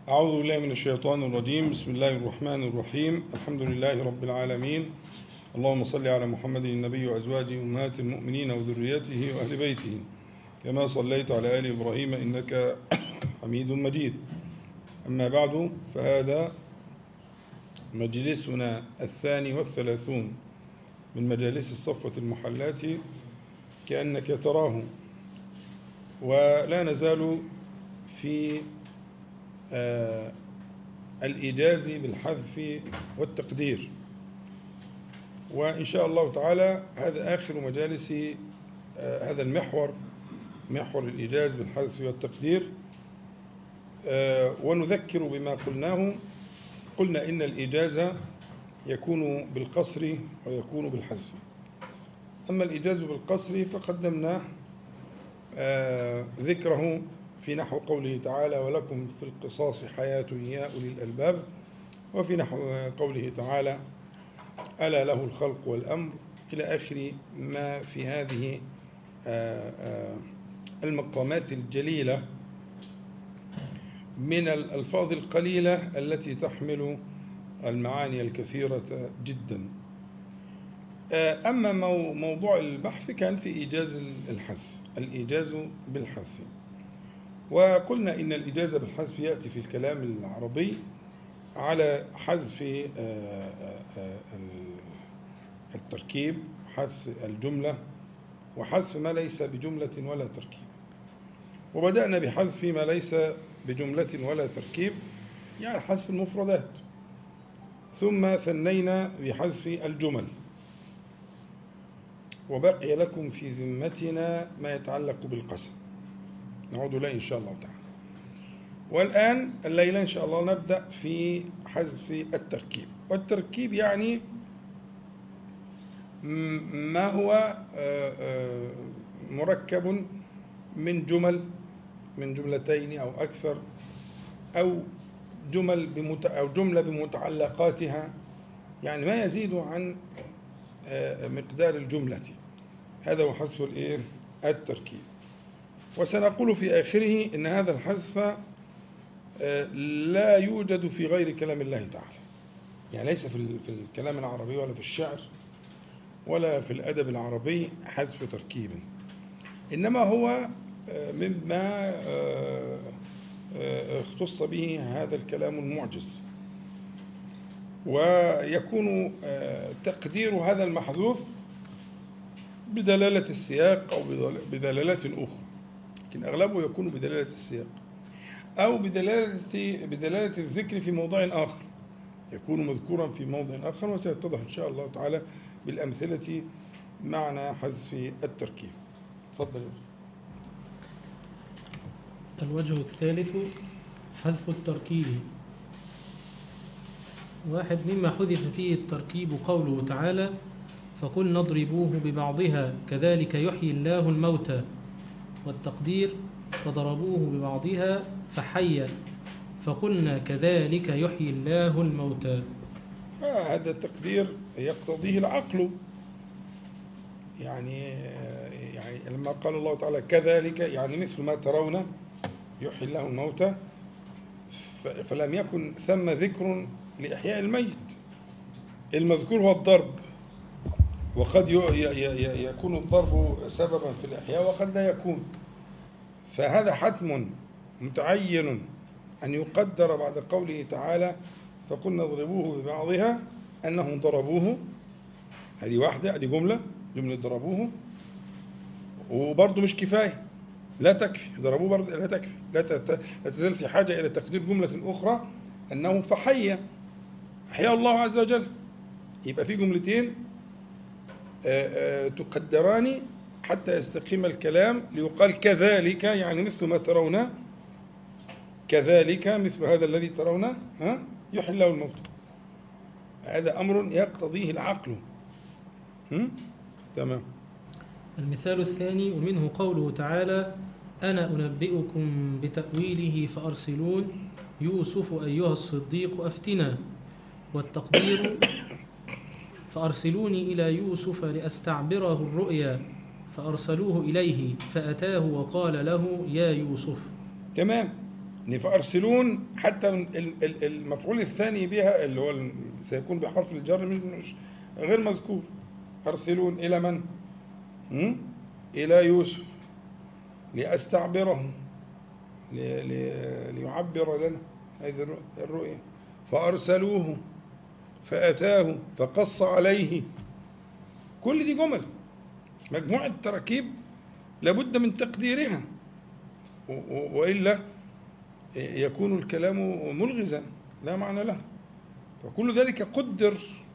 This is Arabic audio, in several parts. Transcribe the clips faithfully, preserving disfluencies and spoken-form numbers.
أعوذ بالله من الشيطان الرجيم. بسم الله الرحمن الرحيم. الحمد لله رب العالمين. اللهم صل على محمد النبي وأزواجه أمهات المؤمنين وذريته وأهل بيته كما صليت على آل إبراهيم إنك حميد مجيد. أما بعد، فهذا مجلسنا الثاني والثلاثون من مجالس الصفوة المحلات كأنك تراه، ولا نزال في آه الإيجاز بالحذف والتقدير، وإن شاء الله تعالى هذا آخر مجالس آه هذا المحور، محور الإيجاز بالحذف والتقدير. آه ونذكر بما قلناه. قلنا إن الإيجاز يكون بالقصر ويكون بالحذف. أما الإيجاز بالقصر فقدمنا آه ذكره في نحو قوله تعالى: ولكم في القصاص حياة يا أولي الألباب، وفي نحو قوله تعالى: ألا له الخلق والأمر، إلى آخر ما في هذه المقامات الجليلة من الألفاظ القليلة التي تحمل المعاني الكثيرة جدا. أما موضوع البحث كان في إيجاز الحذف، الإيجاز بالحذف. وقلنا إن الإجازة بالحذف يأتي في الكلام العربي على حذف التركيب، حذف الجملة، وحذف ما ليس بجملة ولا تركيب. وبدأنا بحذف ما ليس بجملة ولا تركيب، يعني حذف المفردات، ثم ثنينا بحذف الجمل، وبقي لكم في ذمتنا ما يتعلق بالقسم، نعود إليه إن شاء الله تعالى. والآن الليلة إن شاء الله نبدأ في حذف التركيب. والتركيب يعني ما هو مركب من جمل، من جملتين أو أكثر، أو جمل بمت... أو جملة بمتعلقاتها، يعني ما يزيد عن مقدار الجملة. هذا هو حذف التركيب. وسنقول في آخره إن هذا الحذف لا يوجد في غير كلام الله تعالى، يعني ليس في الكلام العربي ولا في الشعر ولا في الأدب العربي حذف تركيب، إنما هو مما اختص به هذا الكلام المعجز. ويكون تقدير هذا المحذوف بدلالة السياق أو بدلالات أخرى، لكن أغلبه يكون بدلالة السياق أو بدلالة بدلالة الذكر في موضع آخر، يكون مذكورا في موضع آخر، وسيتضح إن شاء الله تعالى بالأمثلة معنى حذف التركيب. تفضل. الوجه الثالث حذف التركيب. واحد مما حذف فيه التركيب قوله تعالى: فقلنا اضربوه ببعضها كذلك يحيي الله الموتى. والتقدير: فضربوه ببعضها فحي، فقلنا كذلك يحيي الله الموتى. آه هذا التقدير يقتضيه العقل، يعني يعني لما قال الله تعالى كذلك، يعني مثل ما ترون يحيي الله الموتى، فلم يكن ثم ذكر لإحياء الميت. المذكور هو الضرب، وقد يكون الضرب سببا في الإحياء وقد لا يكون، فهذا حتم متعين أن يقدر بعد قوله تعالى: فقلنا اضربوه ببعضها، أنهم ضربوه. هذه واحدة، هذه جملة جملة ضربوه، وبرضه مش كفاية، لا تكفي ضربوه، برضه لا تكفي، لا تزال في حاجة إلى تقدير جملة أخرى، أنه فحي، أحيا الله عز وجل. يبقى في جملتين تقدران حتى يستقيم الكلام، ليقال كذلك، يعني مثل ما ترون، كذلك مثل هذا الذي ترون ها يحيي الله الموت. هذا أمر يقتضيه العقل. تمام. المثال الثاني ومنه قوله تعالى: أنا أنبئكم بتأويله فأرسلون يوسف أيها الصديق أفتنا. والتقدير: فأرسلوني إلى يوسف لأستعبره الرؤيا، فأرسلوه إليه فأتاه وقال له: يا يوسف. تمام. فأرسلون حتى المفعول الثاني بها اللي هو سيكون بحرف الجر مش غير مذكور. أرسلون إلى من؟ إلى يوسف لأستعبره ليعبر لنا هذه الرؤيا. فأرسلوه فأتاه فقص عليه. كل دي جمل مجموعة تراكيب لابد من تقديرها، وإلا يكون الكلام ملغزا لا معنى له. فكل ذلك قدر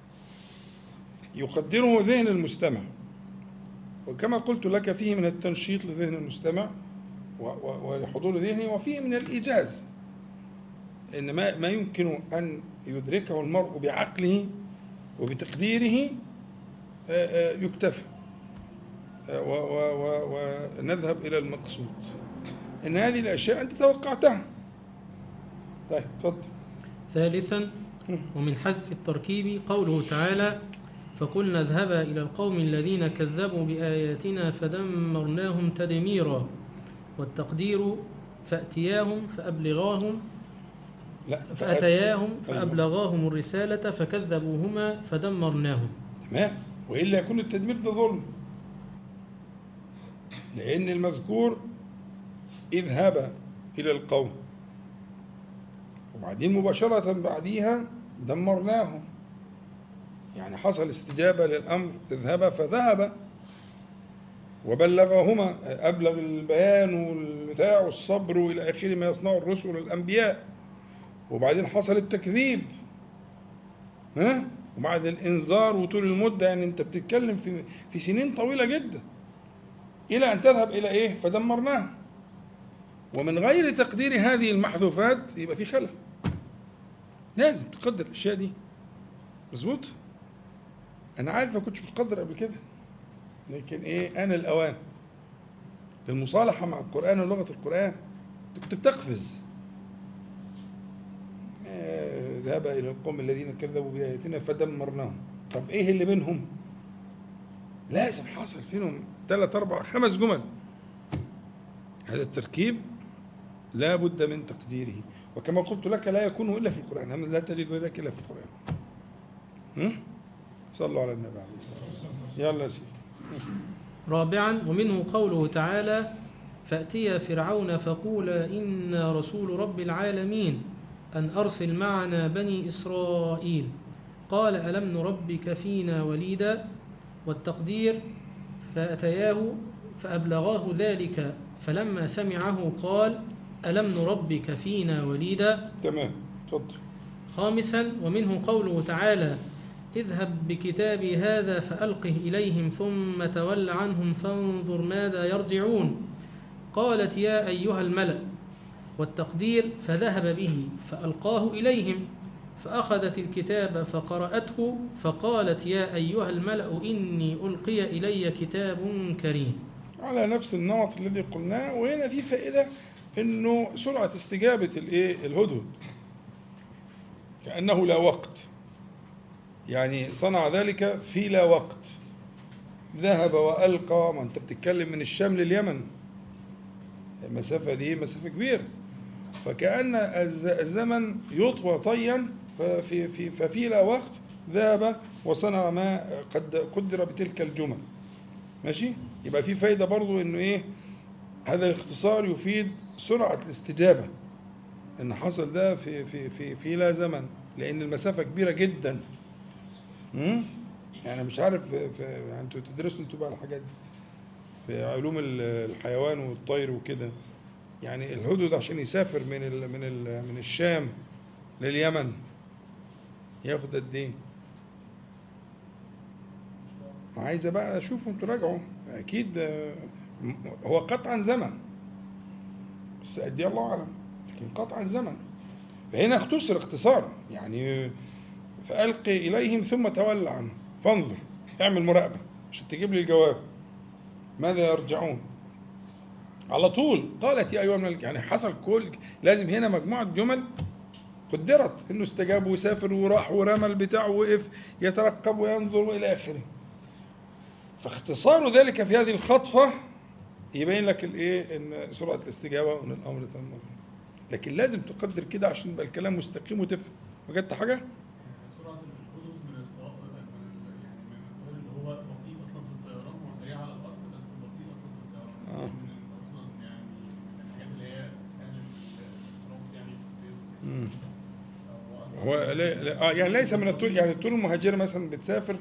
يقدره ذهن المستمع، وكما قلت لك فيه من التنشيط لذهن المستمع ولحضور ذهنه، وفيه من الإيجاز إن ما ما يمكن أن يدركه المرء بعقله وبتقديره يكتفى ونذهب إلى المقصود. إن هذه الأشياء أنت توقعتها. طيب تفضل. ثالثا، ومن حذف التركيب قوله تعالى: فقلنا اذهبا إلى القوم الذين كذبوا بآياتنا فدمرناهم تدميرا. والتقدير فأتياهم فأبلغاهم لا فأتياهم فأبلغاهم الرسالة فكذبوهما فدمرناهم. تمام. وإلا يكون التدمير ده ظلم، لأن المذكور اذهب إلى القوم، وبعدين مباشرة بعديها دمرناهم. يعني حصل استجابة للأمر اذهب فذهب وبلغهما، أبلغ البيان والبتاع والصبر وإلى آخر ما يصنع الرسل والأنبياء. وبعدين حصل التكذيب، ها، وبعد الإنذار وطول المدة. يعني أنت بتتكلم في في سنين طويلة جدا إلى أن تذهب إلى إيه؟ فدمرناه. ومن غير تقدير هذه المحذوفات يبقى في خلل. لازم تقدر الأشياء دي. مظبوط؟ أنا عارف ما كنتش بتقدر قبل كده، لكن إيه، أنا الأوان للمصالحة مع القرآن ولغة القرآن. أنت كنت بتقفز. ذهب إلى القوم الذين كذبوا بآياتنا فدمرناهم. طب إيه اللي بينهم؟ لازم حصل فيهم ثلاث أربع خمس جمل. هذا التركيب لا بد من تقديره، وكما قلت لك لا يكون إلا في القرآن، لا تجد ذلك إلا في القرآن. هم؟ صلوا على النبي عليه الصلاة والسلام. يلا يا سيدي. رابعا، ومنه قوله تعالى: فأتيا فرعون فقولا إنا رسول رب العالمين أن أرسل معنا بني إسرائيل. قال ألم نربك فينا وليدا. والتقدير فأتياه فأبلغاه ذلك فلما سمعه قال ألم نربك فينا وليدا. تمام. تفضل. خامسا، ومنه قوله تعالى: اذهب بكتابي هذا فألقه إليهم ثم تول عنهم فانظر ماذا يرجعون. قالت يا أيها الملأ. والتقدير فذهب به فألقاه إليهم فأخذت الكتاب فقرأته فقالت يا أيها الملأ إني ألقي إلي كتاب كريم. على نفس النمط الذي قلناه. وهنا في فائدة إنه سرعة استجابة الإيه الهدهد، كأنه لا وقت، يعني صنع ذلك في لا وقت. ذهب وألقى، ما أنت بتتكلم من الشام لليمن، المسافة دي مسافة كبيرة، فكأن الزمن يطوى طيا ففي, في ففي لا وقت ذهب وصنع ما قد قدر بتلك الجمل. ماشي. يبقى في فايدة برضو إنه إيه، هذا الاختصار يفيد سرعة الاستجابة، إن حصل ده في في في في لا زمن، لأن المسافة كبيرة جدا. امم يعني مش عارف في يعني انتوا تدرسوا انتوا بقى الحاجات دي في علوم الحيوان والطير وكده. يعني الهدهد عشان يسافر من ال من ال من الشام لليمن ياخد قد ايه؟ عايزه بقى اشوفوا انتوا راجعوا اكيد. هو قطعا زمن، بس قد ايه الله اعلم، لكن قطعا زمن. فهنا اختصر اختصارا، يعني فألقي إليهم ثم تولى عنه فانظر، اعمل مراقبة عشان تجيب لي الجواب ماذا يرجعون. على طول قالت يا أيها الملك، يعني حصل كل لازم هنا مجموعة جمل قدرت إنه استجاب وسافر وراح ورمى البتاع ووقف يترقب وينظر إلى آخره. فاختصار ذلك في هذه الخطفة يبين لك الإيه، إن سرعة الاستجابة وإن الأمر تم. لكن لازم تقدر كده عشان يبقى الكلام مستقيم وتفهم. وجدت حاجة؟ سرعة الهدوء من الطائر يعني من الطائر اللي هو بطيء أصلا في الطيران وسريع على الأرض بس بطيء أصلا في الطيران. آه. من أصلا يعني من الحاجات اللي هي التراست يعني في مم. هو لا لا آه يعني ليس من الطول، يعني الطول المهاجرة مثلا بتسافر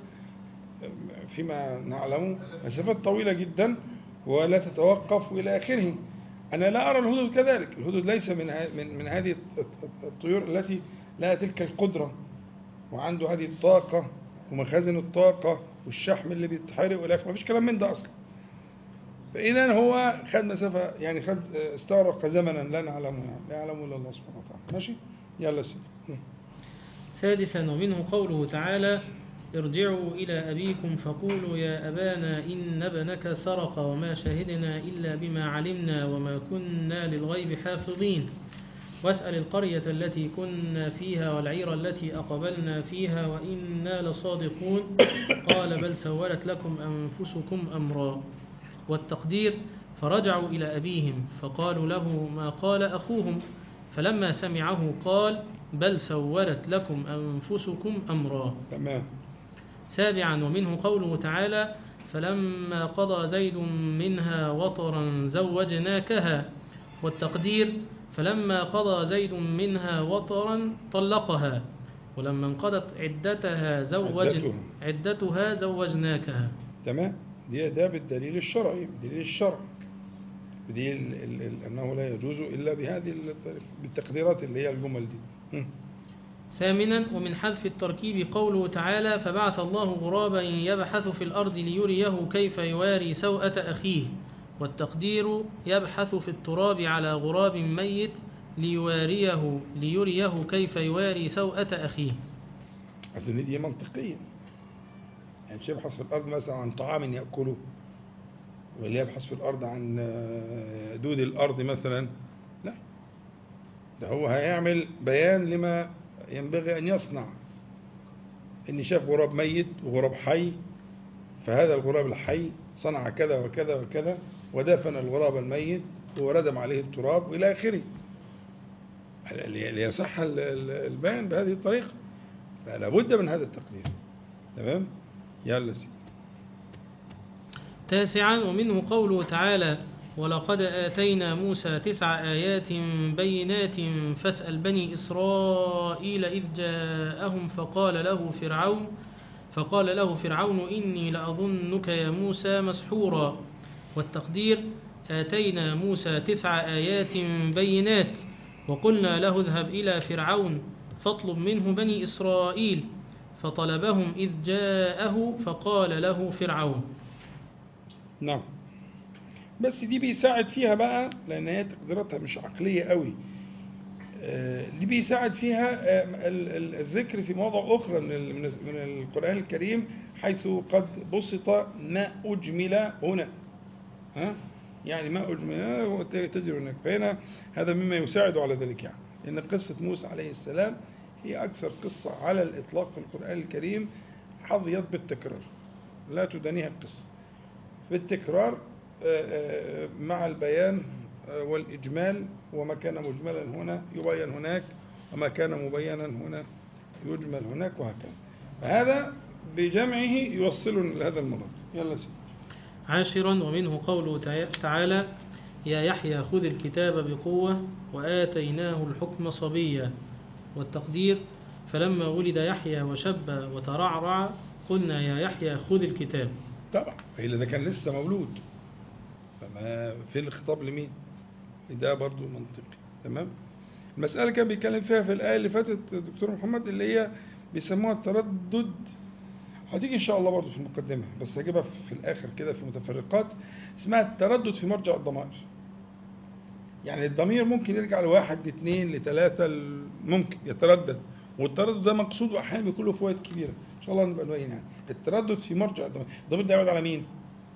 فيما نعلمه مسافات طويلة جدا ولا تتوقف إلى آخره. أنا لا أرى الهدهد كذلك. الهدهد ليس من من من هذه الطيور التي لها تلك القدرة وعنده هذه الطاقة ومخازن الطاقة والشحم اللي بيتحرق والى آخره، مفيش كلام من ده أصلا. فإذا هو خد مسافة يعني خد استغرق زمنا لا نعلمه، يعني لا يعلمه إلا الله سبحانه وتعالى. ماشي؟ يلا سيدي. سادسا ومنه قوله تعالى ارجعوا إلى أبيكم فقولوا يا أبانا إن ابنك سرق وما شهدنا إلا بما علمنا وما كنا للغيب حافظين واسأل القرية التي كنا فيها والعير التي أقبلنا فيها وإنا لصادقون قال بل سولت لكم أنفسكم أمرا. والتقدير فرجعوا إلى أبيهم فقالوا له ما قال أخوهم فلما سمعه قال بل سولت لكم أنفسكم أمرا. تمام. سابعا ومنه قوله تعالى فلما قضى زيد منها وطرا زوجناكها. والتقدير فلما قضى زيد منها وطرا طلقها ولما انقضت عدتها زوج عدتها. عدتها زوجناكها. تمام. دي ده بالدليل الشرعي، بدليل الشرع، بدليل ال- ال- أنه لا يجوز إلا بهذه ال- بالتقديرات اللي هي الجمل دي. م. ثامنا ومن حذف التركيب قوله تعالى فبعث الله غرابا يبحث في الأرض ليريه كيف يواري سوءة أخيه. والتقدير يبحث في التراب على غراب ميت ليواريه ليريه كيف يواري سوءة أخيه. أصل دي منطقية، يعني مش يبحث في الأرض مثلا عن طعام يأكله، ولا يبحث في الأرض عن دود الأرض مثلا، لا، ده هو هيعمل بيان لما ينبغي أن يصنع. إن شاف غراب ميت وغراب حي، فهذا الغراب الحي صنع كذا وكذا وكذا ودفن الغراب الميت وردم عليه التراب وإلى آخره، ليصح البيان بهذه الطريقة، فلا بد من هذا التقدير. تمام؟ يلا سيدي. تاسعا ومنه قوله تعالى ولقد آتينا موسى تسع آيات بينات فاسأل بني إسرائيل إذ جاءهم فقال له فرعون فقال له فرعون إني لأظنك يا موسى مسحورا. والتقدير آتينا موسى تسع آيات بينات وقلنا له اذهب إلى فرعون فاطلب منه بني إسرائيل فطلبهم إذ جاءه فقال له فرعون. نعم، بس دي بيساعد فيها بقى لأن هي تقديراتها مش عقلية قوي. دي بيساعد فيها الذكر في مواضع أخرى من من القرآن الكريم حيث قد بسط ما أجمل هنا، ها يعني ما أجمل هنا وتجري هناك، فهنا هذا مما يساعد على ذلك. يعني إن قصة موسى عليه السلام هي أكثر قصة على الإطلاق في القرآن الكريم حظيت بالتكرار، لا تدانيها القصة بالتكرار مع البيان والإجمال، وما كان مجملا هنا يبين هناك وما كان مبينا هنا يجمل هناك وهكذا. هذا بجمعه يوصلنا لهذا المرض. يلا سيدي. عاشرا ومنه قوله تعالى يا يحيى خذ الكتاب بقوة وآتيناه الحكم صبيا. والتقدير فلما ولد يحيى وشب وترعرع قلنا يا يحيى خذ الكتاب. طبعا إلا ده كان لسه مولود، فما في الخطاب لمين؟ ده برضو منطقي. تمام. المسألة كان بيتكلم فيها في الآية اللي فاتت دكتور محمد اللي هي بيسموها التردد، هتيجي إن شاء الله برضو في المقدمة بس هجيبها في الآخر كده في متفرقات، اسمها التردد في مرجع الضمائر. يعني الضمير ممكن يرجع لواحد لاثنين لثلاثة، ممكن يتردد، والتردد ده مقصود وأحيانا بيكون له فوائد كبيرة إن شاء الله نبقى نبين. يعني التردد في مرجع الضمير، الضمير ده يعود على مين؟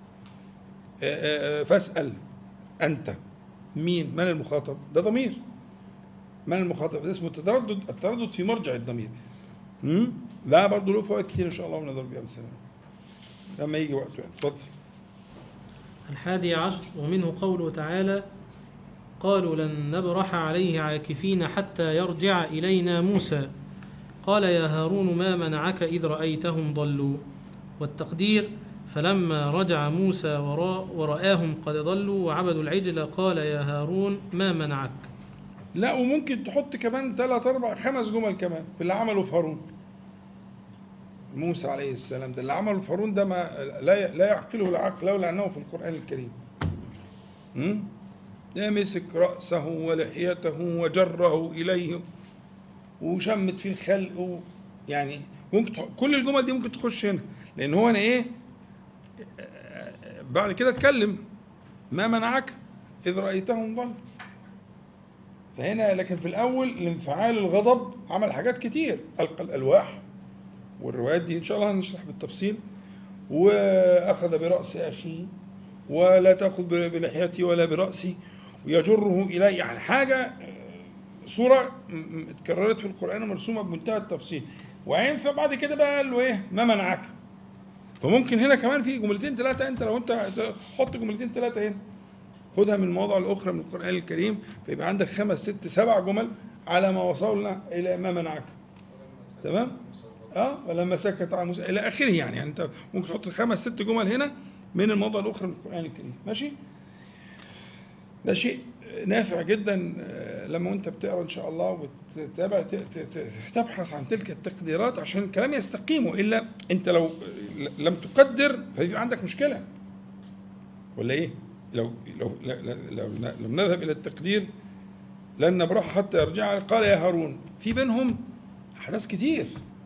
فاسأل أنت مين؟ من المخاطب؟ ده ضمير. من المخاطب؟ ده اسمه التردد، التردد في مرجع الضمير. لا برضه له فوائد كتير إن شاء الله ونضرب بها مثلا لما يجي وقته. يعني اتفضل. الحادي عشر ومنه قوله تعالى قالوا لن نبرح عليه عاكفين حتى يرجع إلينا موسى قال يا هارون ما منعك إذ رأيتهم ضلوا. والتقدير فلما رجع موسى وراء ورآهم قد ضلوا وعبدوا العجل قال يا هارون ما منعك. لا، وممكن تحط كمان ثلاث أربع خمس جمل كمان في اللي عمله في هارون. موسى عليه السلام ده اللي عمله في هارون ده ما لا لا يعقله العقل لولا أنه في القرآن الكريم. ده مسك رأسه ولحيته وجره إليه وشمت فيه الخلق، يعني ممكن كل الجمل دي ممكن تخش هنا، لأن هو أنا إيه بعد كده اتكلم ما منعك إذ رأيتهم ضل. فهنا لكن في الأول الانفعال الغضب عمل حاجات كتير، ألقى الألواح والروايات دي إن شاء الله هنشرح بالتفصيل، وأخذ برأس أخيه ولا تأخذ بلحيتي ولا برأسي ويجره إليه، يعني حاجة صورة اتكررت في القرآن ومرسومة بمنتهى التفصيل. وينفع بعد كده بقى قال له إيه ما منعك. فممكن هنا كمان في جملتين ثلاثة، أنت لو أنت حط جملتين ثلاثة هنا خدها من المواضع الأخرى من القرآن الكريم، فيبقى عندك خمس ست سبع جمل على ما وصلنا إلى ما منعك. تمام؟ اه ولما سكت عن موسى الى اخره، يعني, يعني انت ممكن تحط خمس ست جمل هنا من المواضع الاخرى من القران الكريم. ماشي، ده شيء نافع جدا لما انت بتقرا ان شاء الله وتتابع تبحث عن تلك التقديرات عشان الكلام يستقيم، والا انت لو لم تقدر فيبقى عندك مشكله ولا ايه؟ لو لو لو لم نذهب الى التقدير لن نبرح حتى يرجع قال يا هارون، في بينهم احداث كتير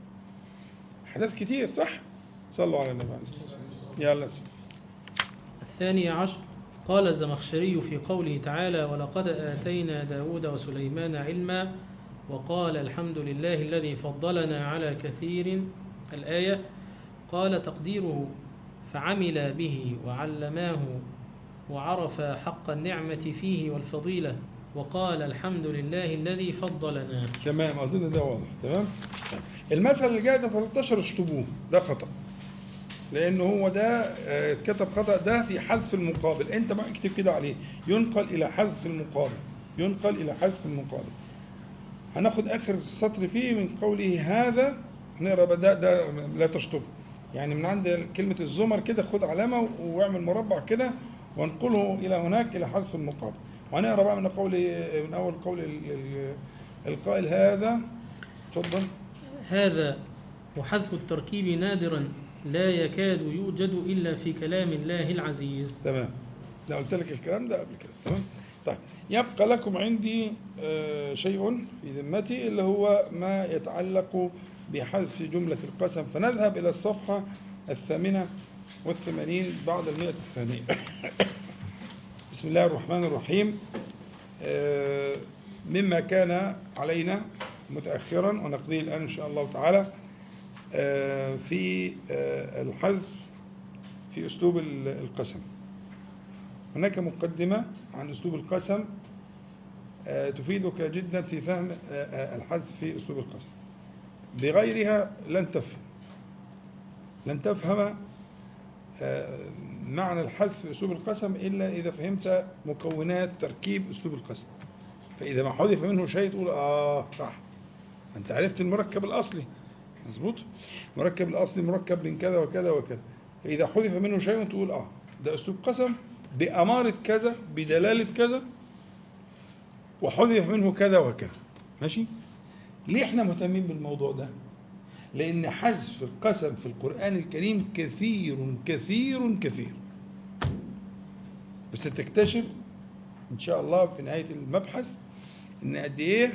حدث كتير صح؟ صلوا على النبي عليه الصلاة والسلام. يلا سيدي. الثاني عشر قال الزمخشري في قوله تعالى ولقد آتينا داود وسليمان علما وقال الحمد لله الذي فضلنا على كثير الآية، قال تقديره فعمل به وعلماه وعرف حق النعمة فيه والفضيلة وقال الحمد لله الذي فضلنا. تمام، أظن ده واضح. تمام. المثل اللي جاي ده ثلاثة عشر اشطبوه، ده خطأ، لأنه هو ده كتب خطأ، ده في حذف المقابل. أنت بقى اكتب كده عليه ينقل إلى حذف المقابل، ينقل إلى حذف المقابل. هناخد آخر سطر فيه من قوله هذا، نقرأ ده, ده لا تشطب، يعني من عند كلمة الزمر كده خد علامة واعمل مربع كده وانقله إلى هناك إلى حذف المقابل. وهنقرأ بقى من قول من أول قول القائل هذا. تفضل. هذا وحذف التركيب نادرا لا يكاد يوجد إلا في كلام الله العزيز. تمام، لا قلت لك الكلام ده قبل كده. تمام. طيب يبقى لكم عندي شيء في ذمتي اللي هو ما يتعلق بحذف جملة القسم، فنذهب إلى الصفحة الثامنة والثمانين بعد المئة الثانية. بسم الله الرحمن الرحيم. مما كان علينا متأخرا ونقضيه الآن إن شاء الله تعالى في الحذف في أسلوب القسم. هناك مقدمة عن أسلوب القسم تفيدك جدا في فهم الحذف في أسلوب القسم، بغيرها لن تفهم لن تفهم معنى الحذف في أسلوب القسم إلا إذا فهمت مكونات تركيب أسلوب القسم. فإذا ما حذف منه شيء تقول آه صح، أنت عرفت المركب الأصلي، مظبوط، المركب الأصلي مركب من كذا وكذا وكذا. فإذا حذف منه شيء تقول آه ده أسلوب قسم بأمارة كذا بدلالة كذا وحذف منه كذا وكذا. ماشي؟ ليه احنا مهتمين بالموضوع ده؟ لأن حذف القسم في القرآن الكريم كثير كثير كثير، بس تكتشف إن شاء الله في نهاية المبحث إن قد إيه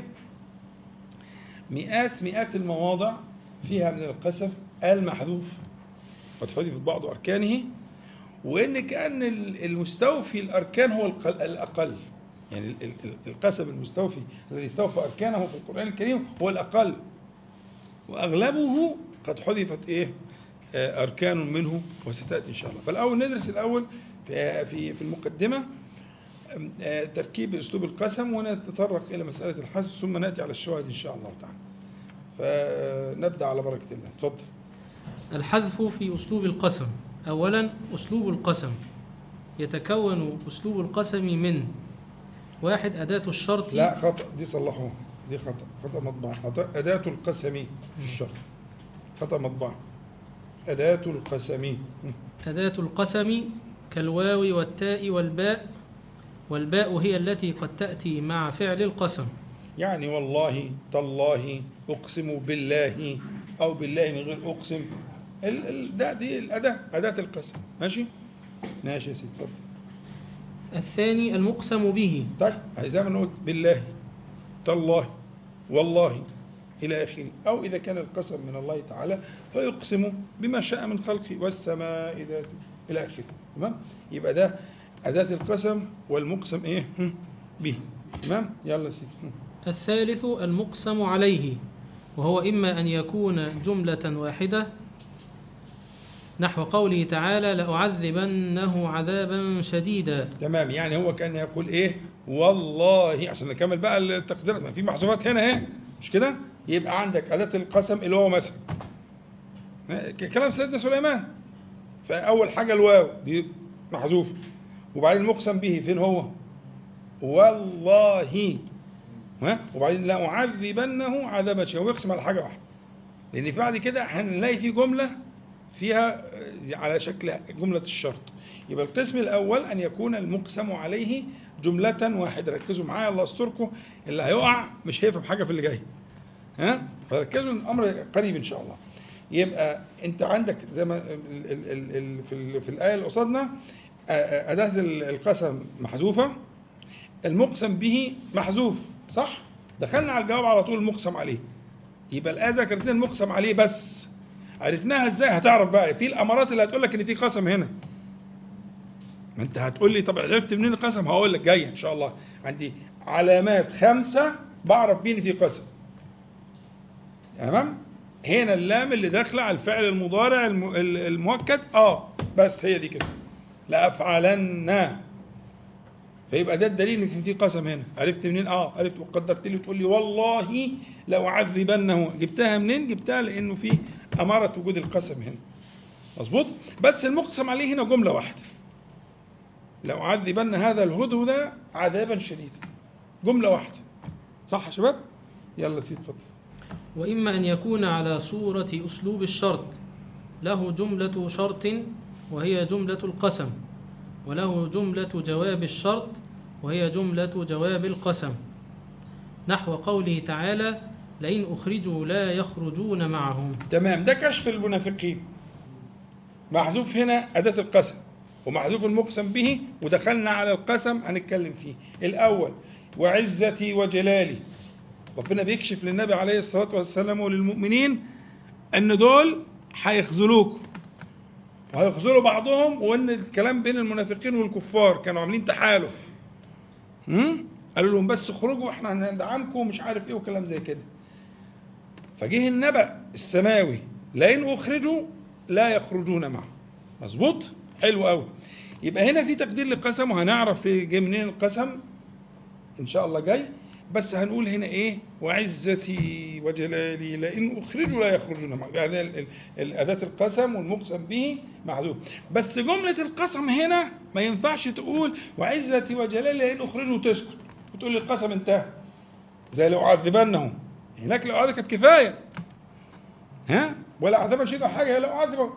مئات مئات المواضع فيها من القسم المحذوف قد حذف بعض أركانه، وإن كأن المستوفي الأركان هو الأقل، يعني القسم المستوفي الذي استوفى أركانه في القرآن الكريم هو الأقل، وأغلبه قد حذفت إيه أركان منه وستأتي إن شاء الله. فالأول ندرس الأول في في المقدمة تركيب أسلوب القسم ونتطرق إلى مسألة الحذف ثم نأتي على الشواهد إن شاء الله تعالى. فنبدأ على بركة الله. تفضل. الحذف في أسلوب القسم. أولا أسلوب القسم يتكون أسلوب القسم من واحد أداة الشرط. لا خطأ، دي صلحوها، دي خطأ، خطأ مطبعة. خطأ أداة القسم في الشرط، خطأ مطبعة. أداة القسم. أداة القسم كالواو والتاء والباء، والباء هي التي قد تأتي مع فعل القسم. يعني والله تالله أقسم بالله، أو بالله من غير أقسم. ال ال ده دي الأداة، أداة القسم. ماشي ماشي يا سيدي، اتفضل. الثاني المقسم به. طيب زي ما قلت بالله، تالله، والله إلى آخره. أو إذا كان القسم من الله تعالى فيقسم بما شاء من خلقه، والسماء ذاته إلى آخره. تمام؟ يبقى ده أداة القسم والمقسم إيه به. تمام؟ يلا سيدي. الثالث المقسم عليه، وهو إما أن يكون جملة واحدة نحو قوله تعالى لأعذبنه عذابا شديدا. تمام، يعني هو كان يقول إيه والله، عشان نكمل بقى التقديرات، ما في محذوفات هنا اهي، مش كده؟ يبقى عندك أداة القسم اللي هو مثلا كلام سيدنا سليمان، فأول حاجة الواو دي محذوفة، وبعدين المقسم به فين هو؟ والله، ها؟ وبعدين لا أعذبنه عذابا شديدا، ويقسم على حاجة واحدة، لأن في بعد كده هنلاقي في جملة فيها على شكل جملة الشرط. يبقى القسم الأول أن يكون المقسم عليه جملة واحدة. ركزوا معايا الله يستركم، اللي هيقع مش هيفهم حاجة في اللي جاي، ها؟ فركزوا، الأمر قريب إن شاء الله. يبقى أنت عندك زي ما ال ال ال في, في الآية اللي قصادنا أداة القسم محذوفة، المقسم به محذوف، صح؟ دخلنا على الجواب على طول المقسم عليه. يبقى الآية ذكرت المقسم عليه بس، عرفناها ازاي؟ هتعرف بقى في الأمارات اللي هتقول لك إن في قسم هنا. ما أنت هتقول لي طب عرفت منين القسم؟ هقول لك جاية إن شاء الله. عندي علامات خمسة بعرف بيه إن في قسم. تمام؟ هنا اللام اللي داخله على الفعل المضارع المؤكد، اه بس هي دي كده، لأفعلن. فيبقى ده الدليل ان في قسم هنا. عرفت منين؟ اه عرفت، وقدرت لي تقول لي والله لأعذبنه. جبتها منين؟ جبتها لانه في اماره وجود القسم هنا، مظبوط. بس المقسم عليه هنا جمله واحده، لأعذبن هذا الهدهد عذابا شديدا، جمله واحده، صح يا شباب؟ يلا سيدي اتفضل. وإما أن يكون على صورة أسلوب الشرط، له جملة شرط وهي جملة القسم، وله جملة جواب الشرط وهي جملة جواب القسم، نحو قوله تعالى لئن أخرجوا لا يخرجون معهم. تمام، ده كشف المنافقين، محذوف هنا أداة القسم ومحذوف المقسم به، ودخلنا على القسم هنتكلم فيه. الأول وعزتي وجلالي، ربنا بيكشف للنبي عليه الصلاة والسلام وللمؤمنين أن دول هيخذلوكم وهيخذلوا بعضهم، وأن الكلام بين المنافقين والكفار كانوا عاملين تحالف، قالوا لهم بس اخرجوا واحنا هندعمكم ومش عارف ايه وكلام زي كده. فجه النبأ السماوي لئن أخرجوا لا يخرجون معه، مظبوط؟ حلو قوي. يبقى هنا في تقدير للقسم، وهنعرف في جاي منين القسم ان شاء الله جاي، بس هنقول هنا ايه؟ وعزتي وجلالي لئن أخرجوا لا يخرجون معه، يعني الأداة القسم والمقسم به محذوف. بس جملة القسم هنا ما ينفعش تقول وعزتي وجلالي لئن أخرجوا تسكت وتقول لي القسم انتهى، زي لو عذبنهم. هناك لو عذب كانت كفاية، ها؟ ولا عذبا شيء حاجة، لا أعذبه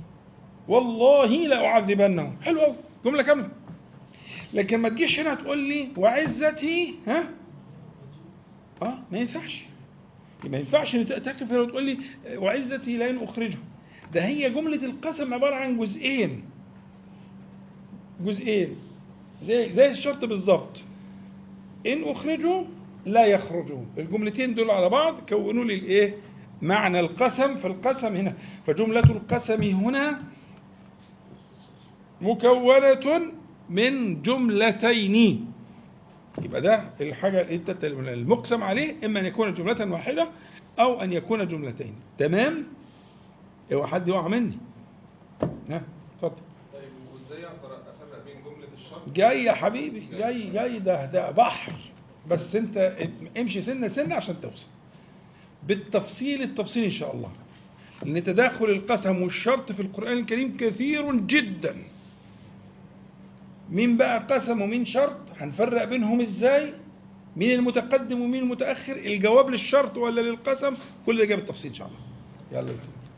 والله لا أعذبنهم، حلو قوي، جملة كاملة. لكن ما تجيش هنا تقول لي وعزتي، ها؟ اه ما ينفعش، ما ينفعش تقف هنا وتقول لي وعزتي لئن أخرجه. ده هي جملة القسم عبارة عن جزئين، جزئين زي زي الشرط بالظبط. إن أخرجوا لا يخرجون، الجملتين دول على بعض كونوا لي الايه؟ معنى القسم. فالقسم هنا، فجملة القسم هنا مكونة من جملتين. يبقى ده الحاجة المقسم عليه، إما أن يكون جملة واحدة أو أن يكون جملتين. تمام؟ اوعى حد يقع مني. ها اتفضل. طيب وازاي اقدر افرق بين جملة الشرط؟ جاي يا حبيبي، جاي جاي ده ده بحر، بس أنت امشي سنة سنة عشان توصل بالتفصيل التفصيل إن شاء الله. لأن تداخل القسم والشرط في القرآن الكريم كثير جدا. مين بقى قسم ومين شرط هنفرق بينهم ازاي؟ مين المتقدم ومين المتأخر؟ الجواب للشرط ولا للقسم؟ كل ده جاي بالتفصيل ان شاء الله. يلا يا سيدي.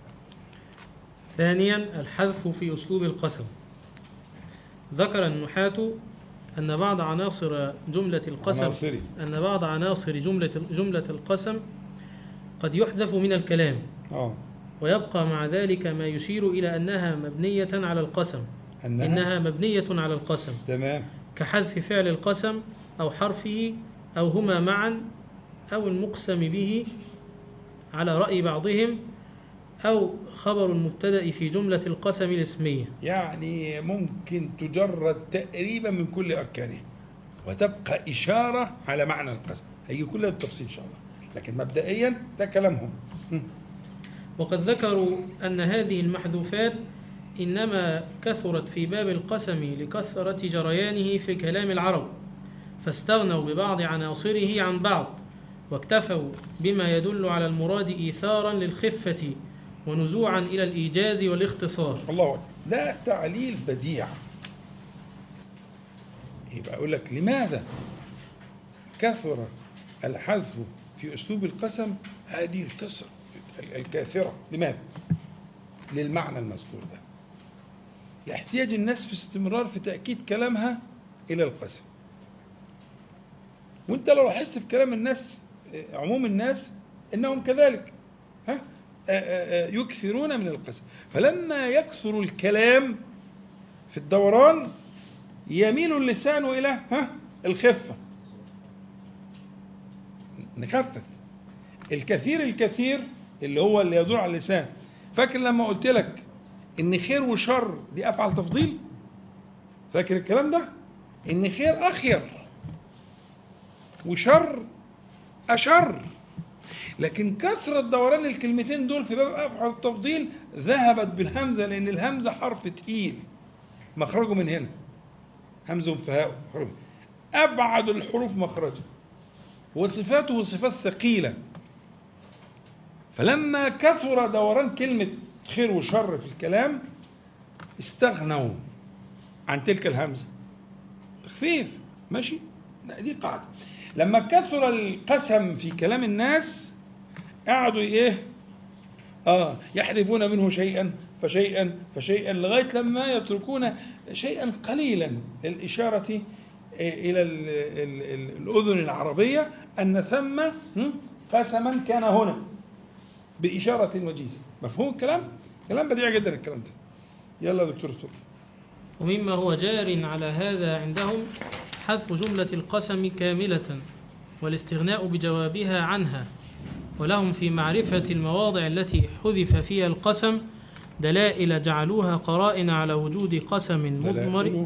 ثانيا الحذف في أسلوب القسم. ذكر النحاة أن بعض عناصر جملة القسم عناصري. أن بعض عناصر جملة جملة القسم قد يحذف من الكلام اه ويبقى مع ذلك ما يشير إلى أنها مبنية على القسم أنها, إنها مبنية على القسم تمام. كحذف فعل القسم أو حرفه أو هما معا أو المقسم به على رأي بعضهم أو خبر المبتدأ في جملة القسم الاسمية. يعني ممكن تجرد تقريبا من كل أركانه وتبقى إشارة على معنى القسم. هيجي كل التفصيل إن شاء الله، لكن مبدئيا ده كلامهم. وقد ذكروا أن هذه المحذوفات إنما كثرت في باب القسم لكثرة جريانه في كلام العرب، فاستغنوا ببعض عناصره عن بعض، واكتفوا بما يدل على المراد إيثارا للخفة ونزوعا إلى الإيجاز والاختصار. الله أكبر. ده تعليل بديع. يبقى أقول لك لماذا كثر الحذف في أسلوب القسم؟ هذه الكسرة الكاثرة. لماذا؟ للمعنى المذكور ده، لاحتياج الناس في استمرار في تأكيد كلامها إلى القسم. وانت لو لاحظت في كلام الناس، عموم الناس إنهم كذلك ها يكثرون من القسم. فلما يكثر الكلام في الدوران يميل اللسان إلى ها الخفة، نخفف الكثير الكثير اللي هو اللي يدور على اللسان. فاكر لما قلت لك إن خير وشر دي أفعل تفضيل؟ فاكر الكلام ده؟ إن خير أخير وشر أشر، لكن كثرة دوران الكلمتين دول في باب أفعل التفضيل ذهبت بالهمزة، لأن الهمزة حرف تقيل مخرجه من هنا، همزة فهاء مخرجه أبعد الحروف مخرجه، وصفاته صفات ثقيلة. فلما كثر دوران كلمة خير وشر في الكلام استغنوا عن تلك الهمزة. تخفيف ماشي، دي قاعدة. لما كثر القسم في كلام الناس قعدوا ايه اه يحذفون منه شيئا فشيئا فشيئا لغاية لما يتركون شيئا قليلا للإشارة إلى ال ال ال الأذن العربية أن ثم قسما كان هنا بإشارة وجيزة. مفهوم الكلام؟ كلام بديع جدا الكلام ده. يلا يا دكتور سوري. ومما هو جار على هذا عندهم حذف جملة القسم كاملة والاستغناء بجوابها عنها، ولهم في معرفة المواضع التي حذف فيها القسم دلائل جعلوها قرائن على وجود قسم مضمر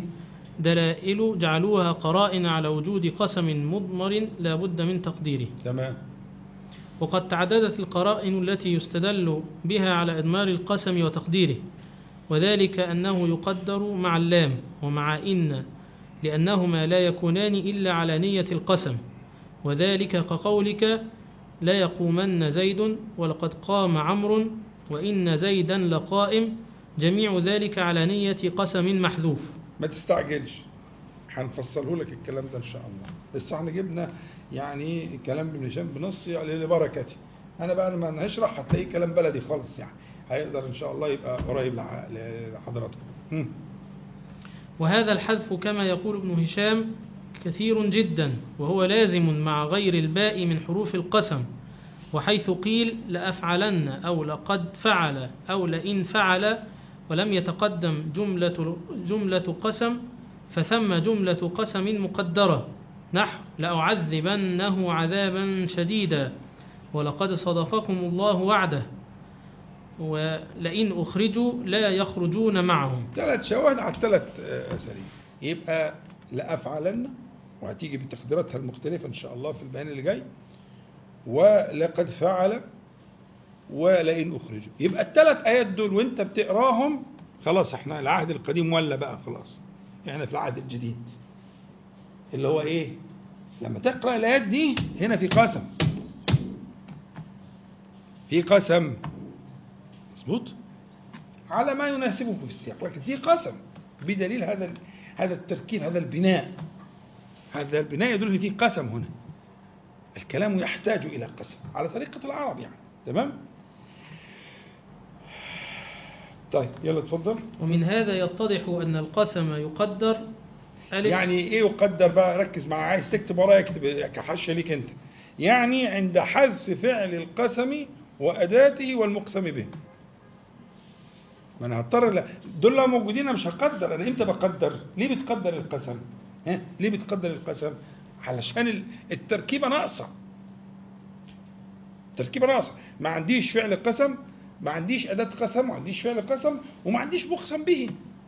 دلائل جعلوها قرائن على وجود قسم مضمر لا بد من تقديره. تمام. وقد تعددت القرائن التي يستدل بها على إضمار القسم وتقديره، وذلك أنه يقدر مع اللام ومع إن، لأنهما لا يكونان إلا على نية القسم، وذلك كقولك لا يقومن زيد ولقد قام عمرو وإن زيدا لقائم، جميع ذلك على نية قسم محذوف. ما تستعجلش، هنفصله لك الكلام ده إن شاء الله. بس احنا جبنا يعني كلام ابن هشام بنص يعني لبركته. أنا بقى لما هشرح هتلاقي كلام بلدي خالص، يعني هيقدر إن شاء الله يبقى قريب لحضراتكم. وهذا الحذف كما يقول ابن هشام كثير جدا، وهو لازم مع غير الباء من حروف القسم، وحيث قيل لأفعلن أو لقد فعل أو لئن فعل ولم يتقدم جملة, جملة قسم فثم جملة قسم مقدرة، نحو لأعذبنه عذابا شديدا ولقد صدقكم الله وعده، ولئن أخرجوا لا يخرجون معهم. ثلاث شواهد على الثلاث أساليب. يبقى لأفعلن وهتيجي بتقديراتها المختلفة إن شاء الله في البيان اللي جاي، ولقد فعل ولئن أخرجوا. يبقى الثلاث آيات دول وانت بتقراهم خلاص احنا العهد القديم ولا بقى خلاص احنا في العهد الجديد اللي هو ايه؟ لما تقرأ الآيات دي هنا في قسم، في قسم مظبوط على ما يناسبه في السياق، لكن في قسم بدليل هذا هذا التركيب، هذا البناء هذا البناء يدل ان فيه قسم هنا. الكلام يحتاج الى قسم على طريقة العرب يعني. تمام. طيب يلا اتفضل. ومن هذا يتضح أن القسم يقدر ألف. يعني ايه يقدر بقى؟ ركز معايا، عايز تكتب ورايا اكتب كحاشيه ليك انت. يعني عند حذف فعل القسم واداته والمقسم به. ما انا هضطر، لا دول لو موجودين انا مش هقدر. انا امتى بقدر؟ ليه بتقدر القسم؟ ها ليه بتقدر القسم؟ علشان التركيبه ناقصه. التركيبه ناقصه، ما عنديش فعل قسم، ما عنديش اداه قسم، ما عنديش فعل قسم، وما عنديش مقسم به.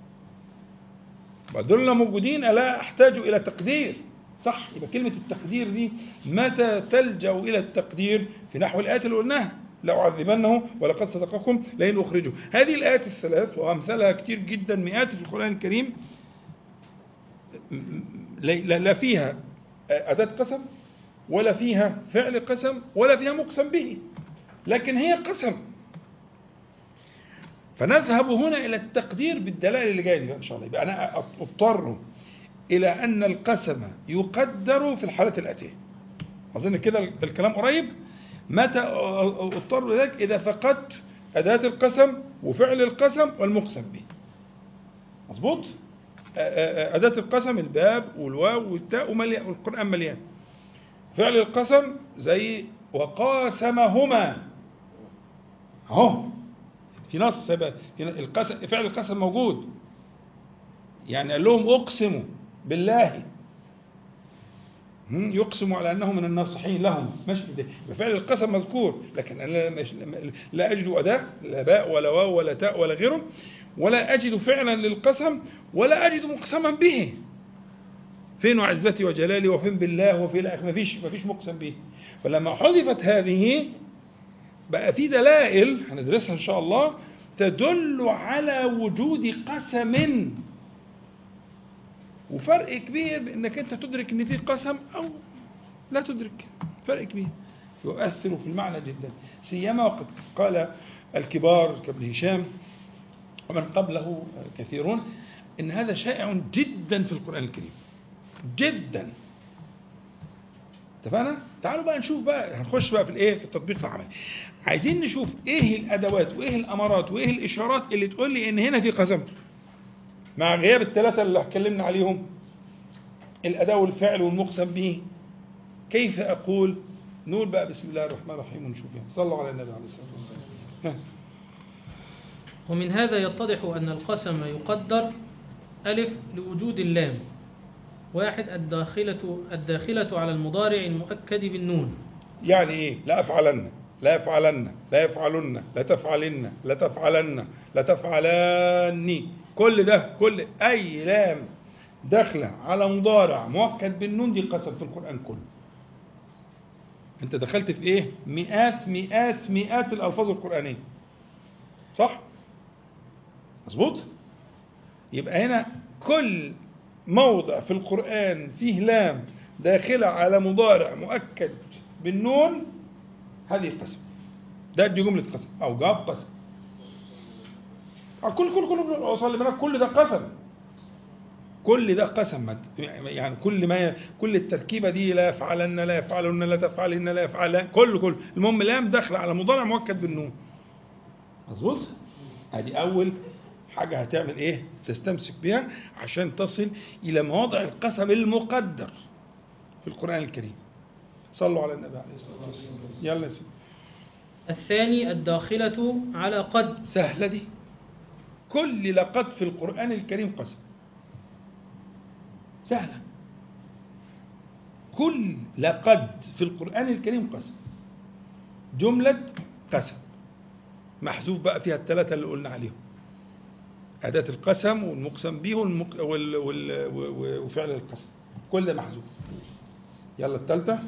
دول موجودين ألا أحتاج إلى تقدير. صح؟ يبقى كلمة التقدير دي متى تلجأ إلى التقدير؟ في نحو الآيات اللي قلناها لأعذبنه ولقد صدقكم لئن أخرجوا. هذه الآيات الثلاث وأمثالها كتير جدا مئات في القرآن الكريم لا فيها أداة قسم ولا فيها فعل قسم ولا فيها مقسم به، لكن هي قسم. فنذهب هنا إلى التقدير بالدلائل اللي جاية دي إن شاء الله. يبقى أنا أضطر إلى أن القسم يقدر في الحالة الآتية. أظن كده الكلام قريب. متى أضطر لذلك؟ إذا فقدت أداة القسم وفعل القسم والمقسم به. مظبوط؟ أداة القسم الباب والواو والتاء والقرآن مليان. فعل القسم زي وقاسمهما أهو في نص، القسم فعل القسم موجود، يعني قال لهم اقسموا بالله، يقسم على انه من الناصحين لهم. ماشي، فعل القسم مذكور، لكن انا لا اجد اداه، لا باء ولا واو ولا تاء ولا غيره، ولا اجد فعلا للقسم ولا اجد مقسما به. فين وعزتي وجلالي وفين بالله وفي الاخر؟ مفيش مفيش مقسم به. فلما حذفت هذه بقى في دلائل هندرسها ان شاء الله تدل على وجود قسم. وفرق كبير بانك انت تدرك ان في قسم او لا تدرك، فرق كبير يؤثر في المعنى جدا. سيما وقد قال الكبار كابن هشام ومن قبله كثيرون ان هذا شائع جدا في القرآن الكريم جدا. اتفقنا؟ تعالوا بقى نشوف بقى، هنخش بقى في الايه، في التطبيق العملي. عايزين نشوف ايه الادوات وايه الامارات وايه الاشارات اللي تقول لي ان هنا في قسم مع غياب الثلاثه اللي اتكلمنا عليهم، الاداه والفعل والمقسم به. كيف اقول؟ نقول بقى بسم الله الرحمن الرحيم ونشوف يعني. صلوا على النبي عليه الصلاه والسلام. ومن هذا يتضح ان القسم يقدر ألف لوجود اللام. واحد الداخلة الداخلة على المضارع المؤكد بالنون. يعني ايه؟ لا افعلن، لا يفعلن، لا يفعلن، لا تفعلن، لا تفعلن، لا تفعلن. كل ده، كل اي لام داخله على مضارع مؤكد بالنون دي قسم في القرآن كله. انت دخلت في ايه؟ مئات مئات مئات الالفاظ القرآنية. صح؟ مظبوط؟ يبقى هنا كل موضع في القرآن فيه لام داخلة على مضارع مؤكد بالنون هذه قسم. ده دي جملة قسم أو جواب قسم. كل كل كل أصلي منك كل ده قسم. كل ده قسم يعني كل ما كل التركيبة دي لا يفعلن لا يفعلن لا تفعلن لا يفعلن كل كل المهم لام داخلة على مضارع مؤكد بالنون. مظبوط؟ ادي أول حاجة هتعمل ايه؟ تستمسك بها عشان تصل الى مواضع القسم المقدر في القرآن الكريم. صلوا على النبي عليه الصلاة والسلام. يلا يا سيدي. الثاني الداخلة على قد. سهلة دي. كل لقد في القرآن الكريم قسم. سهلة. كل لقد في القرآن الكريم قسم. جملة قسم محذوف بقى فيها الثلاثة اللي قلنا عليهم، أداة القسم والمقسم به والمق... وال... وال... وفعل القسم، كل ده محذوف. يلا الثالثة.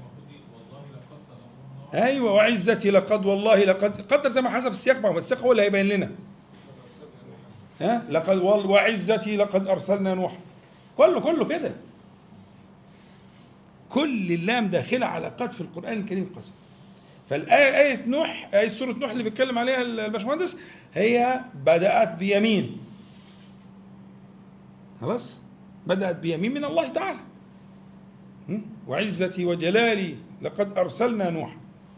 أيوة وعزتي لقد والله لقد قدر زي ما حسب السياق بقى، السياق هو اللي هيبين لنا. ها لقد وعزتي لقد أرسلنا نوح، كله كله كده. كل اللام داخلة على قد في القرآن الكريم قسم. فالآية آية نوح، آية سورة نوح اللي بيتكلم عليها الباشمهندس هي بدأت بيمين. خلاص؟ بدأت بيمين من الله تعالى. م? وعزتي وجلالي لقد أرسلنا نوحا.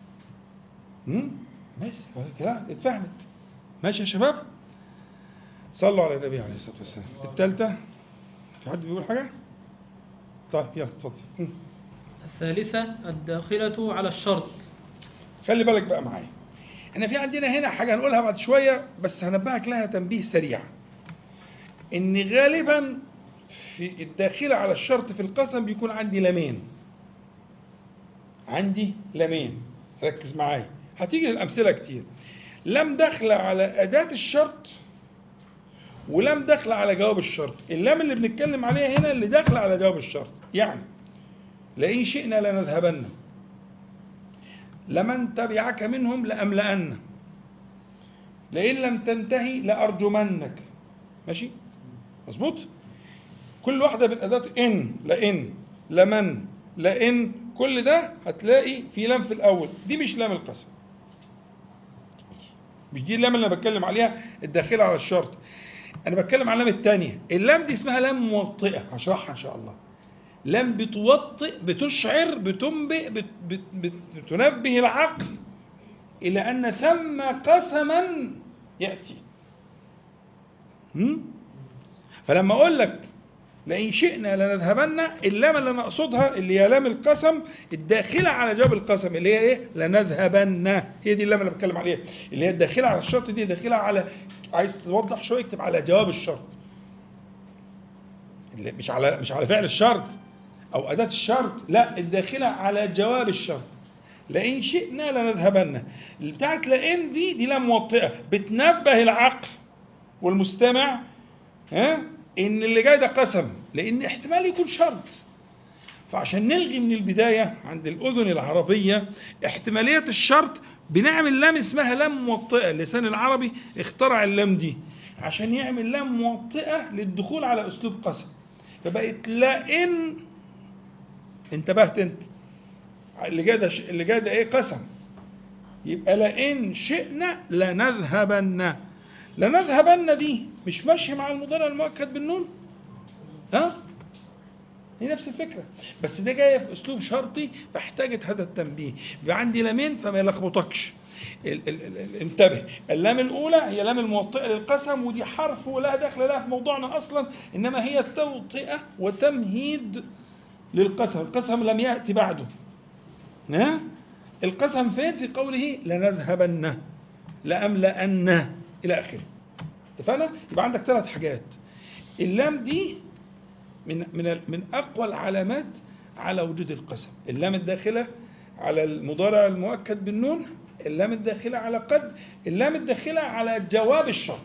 ماشي كلام اتفهمت. ماشي يا شباب، صلوا على النبي عليه الصلاة والسلام. الثالثة، في حد بيقول حاجة؟ طيب يلا اتفضل. الثالثة الداخلة على الشرط. خلي بالك بقى معايا، احنا في عندنا هنا حاجة هنقولها بعد شوية، بس هنبهك لها تنبيه سريع. ان غالبا في الداخلة على الشرط في القسم بيكون عندي لامين. عندي لامين، ركز معايا، هتيجي الأمثلة كتير. لم داخلة على أداة الشرط ولم داخلة على جواب الشرط. اللام اللي بنتكلم عليها هنا اللي داخلة على جواب الشرط. يعني لئن شئنا لنذهبن، لمن تبعك منهم لأملأن، لئن لم تنتهي لأرجمنك. ماشي مظبوط. كل واحدة من أداة إن، لئن، لمن، لئن، كل ده هتلاقي في لام في الأول. دي مش لام القسم، مش دي اللام اللي أنا بتكلم عليها الداخلة على الشرط. أنا بتكلم على اللام الثانية. اللام دي اسمها لام موطئة، هشرحها إن شاء الله. لام بتوطئ، بتشعر، بتنبئ، بت بت بت بتنبه العقل إلى أن ثم قسما يأتي. فلما أقول لك لئن شئنا لنذهبن، اللام اللي أنا أقصدها اللي هي لام القسم الداخلة على جواب القسم، اللي هي إيه؟ لنذهبن. هي دي اللام اللي بتكلم عليها، اللي هي الداخلة على الشرط. دي داخلة على، عايز توضح شوية اكتب على جواب الشرط، مش على مش على فعل الشرط أو أداة الشرط، لا، الداخلة على جواب الشرط. لئن شئنا لنذهبن. بتاعت لئن دي دي لام موطئة، بتنبه العقل والمستمع ها إن اللي جاي ده قسم، لأن احتمال يكون شرط. فعشان نلغي من البداية عند الأذن العربية احتمالية الشرط، بنعمل لام اسمها لام موطئة. اللسان العربي اخترع اللام دي عشان يعمل لام موطئة للدخول على أسلوب قسم. فبقت لئن، انتبهت انت، اللي جاي ده اللي جاي ده ايه؟ قسم. يبقى لئن شئنا لنذهبن. لنذهبن دي مش ماشيه مع المضارع المؤكد بالنون؟ ها؟ هي نفس الفكره، بس ده جايه في اسلوب شرطي فاحتاجت هذا التنبيه. يبقى عندي لامين فما يلخبطكش. ال ال ال انتبه، اللام الاولى هي لام الموطئه للقسم، ودي حرف ولا دخل لها في موضوعنا اصلا، انما هي توطئه وتمهيد للقسم. القسم لم ياتي بعده. ها؟ القسم فين؟ في قوله لنذهبن، لأملأن، إلى آخره. اتفقنا؟ يبقى عندك ثلاث حاجات. اللام دي من من من أقوى العلامات على وجود القسم. اللام الداخلة على المضارع المؤكد بالنون، اللام الداخلة على قد، اللام الداخلة على جواب الشرط.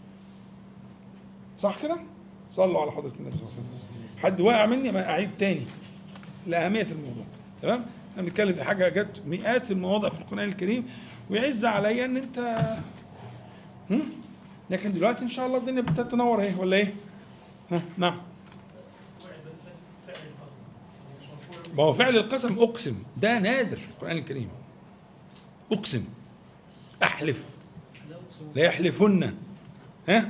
صح كده؟ صلوا على حضرة النبي صلى الله عليه وسلم. حد واقع مني ما أعيد تاني لأهمية الموضوع. تمام؟ احنا بنتكلم في حاجة جت مئات المواضع في القرآن الكريم، ويعز عليا ان انت هم؟ لكن دلوقتي ان شاء الله الدنيا بتتنور ايه ولا ايه؟ ها نعم. ما هو فعل القسم اقسم، ده نادر في القرآن الكريم. اقسم، احلف، لا يحلفن، ها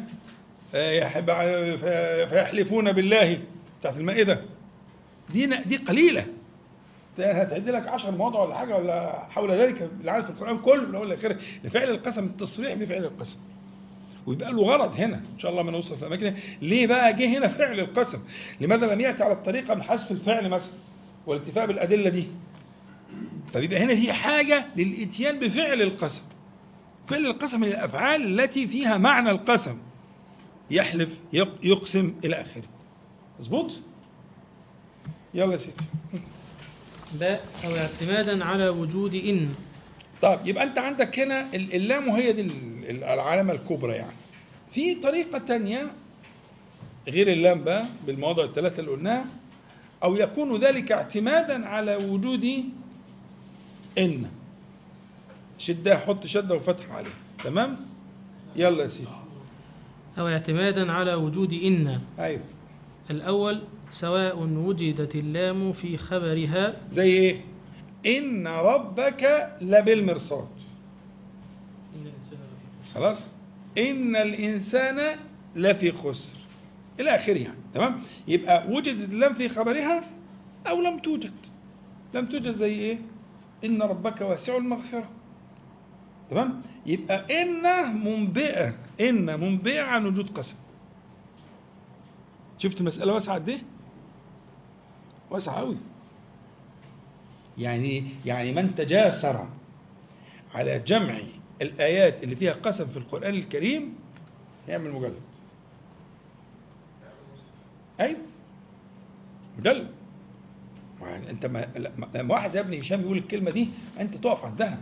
فيحلفون بالله بتاعت المائدة. دي دي قليلة، هتعد لك عشر مواضع ولا حاجه ولا حول ذلك اللي في القران كله من اول لاخره لفعل القسم، التصريح بفعل القسم. ويبقى له غرض هنا ان شاء الله ما نوصل في الاماكن. ليه بقى جه هنا فعل القسم؟ لماذا لم ياتي على الطريقه من حذف الفعل مثلا والاتفاق بالادله دي؟ فبيبقى هنا في حاجه للاتيان بفعل القسم. فعل القسم من الافعال التي فيها معنى القسم، يحلف، يقسم، الى اخره. مظبوط؟ يلا يا سيدي. باء أو اعتمادا على وجود إن. طيب يبقى أنت عندك هنا اللام، وهي دي العلامة الكبرى. يعني في طريقة تانية غير اللام بقى بالمواضع الثلاثة اللي قلناها، أو يكون ذلك اعتمادا على وجود إن. شدة، حط شدة وفتح عليه. تمام؟ يلا يا سيدي. أو اعتمادا على وجود إن. أيوه. الأول سواء وجدت اللام في خبرها. زي إيه؟ إن ربك لبالمرصاد. خلاص؟ إن الإنسان لفي خسر إلى آخره يعني. تمام؟ يبقى وجدت اللام في خبرها أو لم توجد. لم توجد زي إيه؟ إن ربك واسع المغفرة. تمام؟ يبقى إن منبئة، إن منبئة عن وجود قسم. شفت المسألة واسعة قد إيه؟ واسعة أوي. يعني يعني من تجاسر على جمع الآيات اللي فيها قسم في القرآن الكريم يعمل مجلد. أيوة مجلد. يعني أنت ما لما واحد يا ابني هشام يقول الكلمة دي أنت تقف عندها.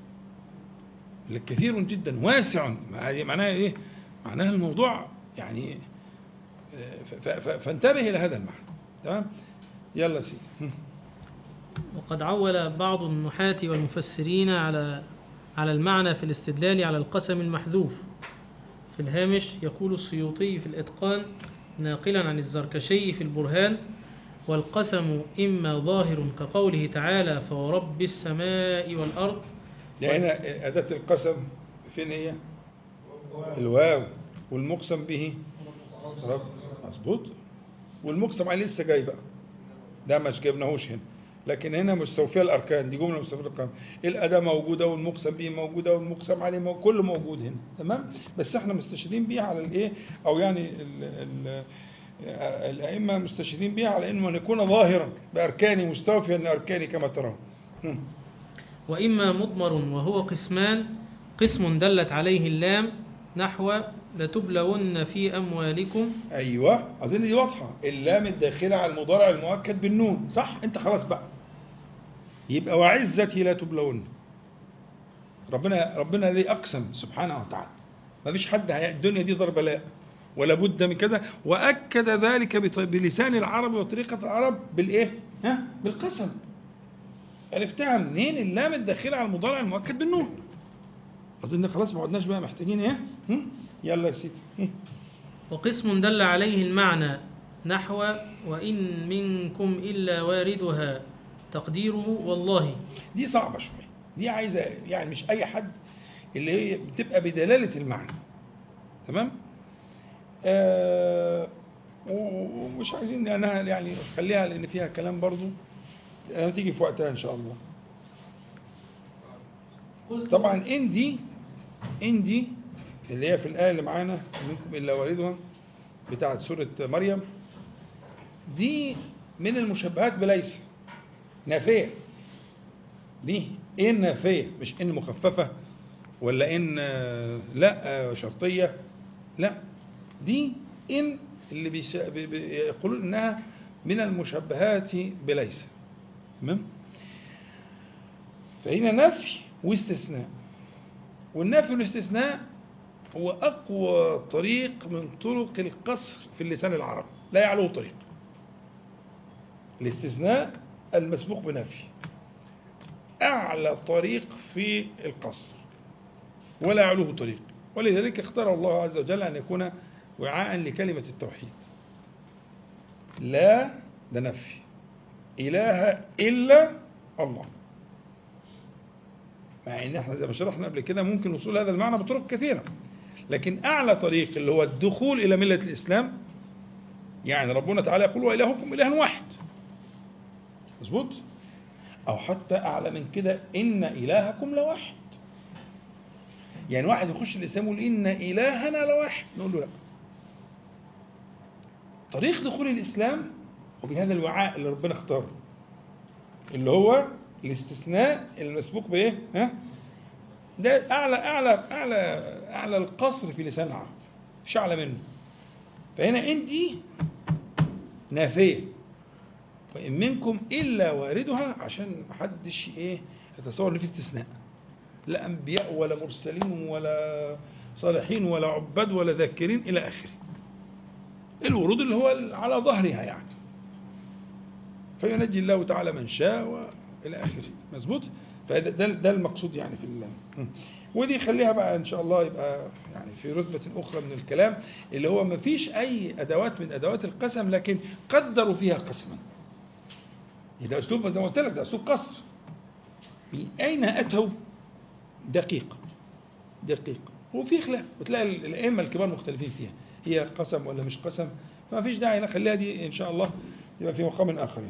كثير جدا واسع، معناها إيه؟ معناها الموضوع يعني فانتبه إلى هذا المعنى. تمام؟ يلا سيدي. وقد عول بعض النحاة والمفسرين على على المعنى في الاستدلال على القسم المحذوف. في الهامش يقول السيوطي في الإتقان ناقلا عن الزركشي في البرهان: والقسم إما ظاهر كقوله تعالى فورب السماء والأرض. لأن أداة القسم فين هي؟ الواو، والمقسم به رب. مظبوط. والمقسم عليه لسه جاي بقى، ده مش جبناهوش هنا، لكن هنا مستوفية الأركان، دي جملة مستوفية الأركان. الأداة موجودة والمقسم به موجودة والمقسم عليه موجود، كله موجود هنا. تمام؟ بس احنا مستشيرين بيها على الايه، او يعني ال ال الأئمة مستشيرين بيها على انه ان يكون ظاهرا بأركانه مستوفيا لأركانه كما ترون. وإما مضمر وهو قسمان: قسم دلت عليه اللام نحو لتبلون في أموالكم. أيوة، أظن دي واضحة. اللام الداخلة على المضارع المؤكد بالنون، صح؟ أنت خلاص بقى. يبقى وعزتي لا تبلون. ربنا ربنا الذي أقسم سبحانه وتعالى. ما فيش حد الدنيا دي ضرب لا ولا بد من كذا، وأكد ذلك بلسان العرب وطريقة العرب بالإيه؟ ها؟ بالقسم. عرفتها منين؟ اللام الداخلة على المضارع المؤكد بالنون. أظن خلاص ما عدناش بقى محتاجين إيه؟ يلا يا سيدي. وقسم دل عليه المعنى نحو وإن منكم إلا واردها تقديره والله. دي صعبة شوية، دي عايزة يعني مش أي حد اللي هي بتبقى بدلالة المعنى. تمام؟ آه ومش عايزين أنا يعني خليها لأن فيها كلام برضو، أنا تيجي في وقتها إن شاء الله. طبعا إن دي إن دي اللي هي في الآية اللي معانا منكم إلا واردها بتاعت سورة مريم، دي من المشبهات بليس، نافية. دي إن نافية، مش إن مخففة ولا إن لا شرطية، لا، دي إن اللي بيقولون إنها من المشبهات بليس. تمام؟ فهنا نفي واستثناء، والنفي والاستثناء هو أقوى طريق من طرق القصر في اللسان العربي، لا يعلوه طريق. الاستثناء المسبوق بنفي أعلى طريق في القصر ولا يعلوه طريق، ولذلك اختار الله عز وجل أن يكون وعاء لكلمة التوحيد. لا ده نفي، إله إلا الله، مع ان احنا زي ما شرحنا قبل كده ممكن وصول هذا المعنى بطرق كثيرة، لكن أعلى طريق اللي هو الدخول إلى ملة الإسلام، يعني ربنا تعالى يقول وإلهكم إله واحد، مظبوط؟ أو حتى أعلى من كده إن إلهكم لواحد. يعني واحد يخش الإسلام يقول إن إلهنا لواحد، نقول له لا. طريق دخول الإسلام وبهذا الوعاء اللي ربنا اختاره، اللي هو الاستثناء المسبوق بإيه؟ ها؟ ده أعلى أعلى أعلى أعلى القصر في لسان العرب، مش أعلى منه. فهنا إن دي نافية، وإن منكم إلا واردها، عشان محدش إيه يتصور إن في استثناء، لا أنبياء ولا مرسلين ولا صالحين ولا عباد ولا ذاكرين إلى آخره. الورود اللي هو على ظهرها يعني، فينجي الله تعالى من شاء وإلى آخره، مظبوط؟ فده ده, ده المقصود يعني في الله. ودي خليها بقى إن شاء الله يبقى يعني في رتبة أخرى من الكلام، اللي هو ما فيش أي أدوات من أدوات القسم لكن قدروا فيها قسما. ده أسلوب زي ما قلت لك، ده أسلوب قصر. من أين أتوا؟ دقيقة دقيقة، وفي خلاف، وتلاقي الأئمة الكبار مختلفين فيها، هي قسم ولا مش قسم، فما فيش داعي نخليها دي إن شاء الله يبقى في مقام آخر يعني.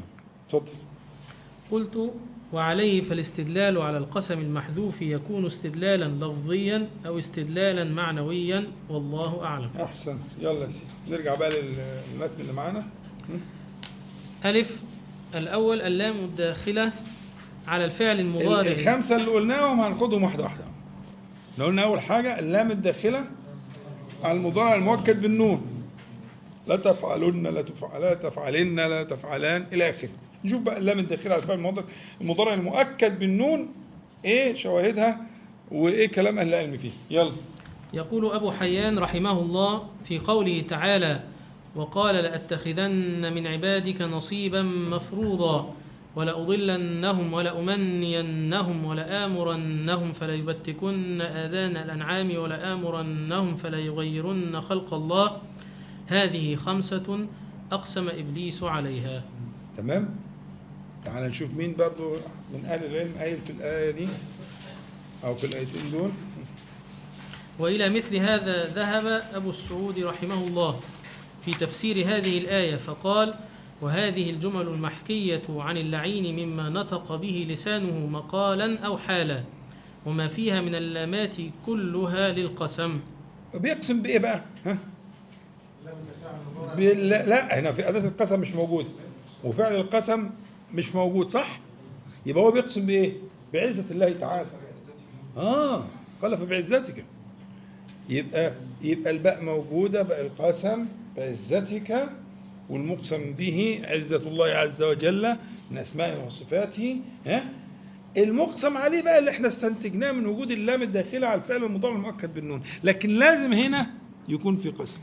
اتفضل. قلت وعليه فالاستدلال على القسم المحذوف يكون استدلالا لفظيا أو استدلالا معنويا والله أعلم. أحسن. يلا يا سيدي نرجع بقى للمتن اللي معانا. ألف الأول اللام الداخلة على الفعل المضارع. الخمسة اللي قلناهم هناخدهم واحدة واحدة. لو قلنا أول حاجة اللام الداخلة على المضارع المؤكد بالنون، لا تفعلن لا تفعل لا تفعلن لا تفعلان إلى آخره. نشوف بقى اللام الداخلة على الفعل المضارع المضارع المؤكد بالنون إيه شواهدها وإيه كلام أهل العلم فيه. يلا. يقول أبو حيان رحمه الله في قوله تعالى وقال لأتخذن من عبادك نصيبا مفروضا ولأضلنهم ولأمنينهم ولآمرنهم فليبتكن آذان الأنعام ولآمرنهم فليغيرن خلق الله هذه خمسة أقسم إبليس عليها. تمام. تعال نشوف مين برضو من أهل العلم قايل في الآية دي أو في الآيتين دول. وإلى مثل هذا ذهب أبو السعود رحمه الله في تفسير هذه الآية فقال وهذه الجمل المحكية عن اللعين مما نطق به لسانه مقالا أو حالا وما فيها من اللامات كلها للقسم. بيقسم بإيه بقى؟ ها؟ بال... لا هنا في أداة القسم مش موجود وفعل القسم مش موجود صح؟ يبقى هو بيقسم بإيه؟ بعزة الله تعالى. آه قال فبعزتك. يبقى يبقى الباء موجودة بقى القسم بعزتك والمقسم به عزة الله عز وجل من أسمائه وصفاته. ها؟ المقسم عليه بقى اللي احنا استنتجناه من وجود اللام الداخلة على الفعل المضارع المؤكد بالنون، لكن لازم هنا يكون في قسم.